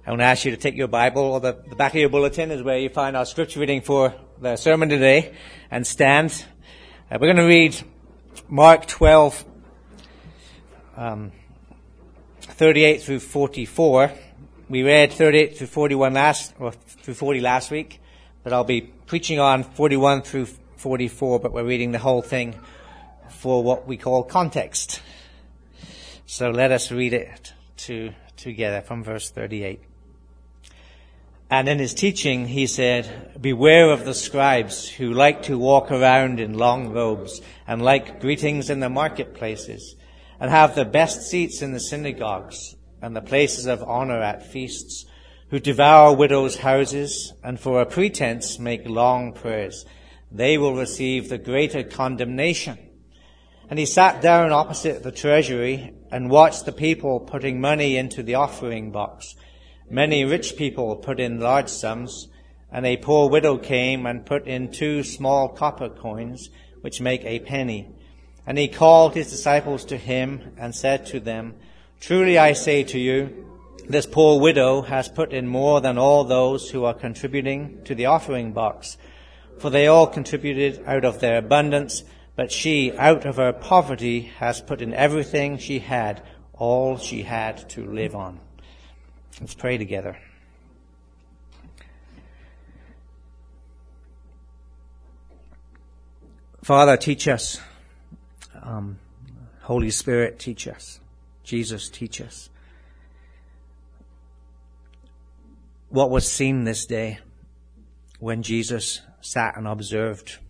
I want to ask you to take your Bible, or the back of your bulletin is where you find our scripture reading for the sermon today, and stand. We're going to read Mark 12, 38 through 44. We read 38 through 41 through 40 last week, but I'll be preaching on 41 through 44, but we're reading the whole thing for what we call context. So let us read it together from verse 38. And in his teaching, he said, "Beware of the scribes who like to walk around in long robes and like greetings in the marketplaces and have the best seats in the synagogues and the places of honor at feasts, who devour widows' houses and for a pretense make long prayers. They will receive the greater condemnation." And he sat down opposite the treasury and watched the people putting money into the offering box. Many rich people put in large sums, and a poor widow came and put in 2 small copper coins, which make a penny. And he called his disciples to him and said to them, "Truly I say to you, this poor widow has put in more than all those who are contributing to the offering box. For they all contributed out of their abundance, but she, out of her poverty, has put in everything she had, all she had to live on." Let's pray together. Father, teach us. Holy Spirit, teach us. Jesus, teach us. What was seen this day when Jesus sat and observed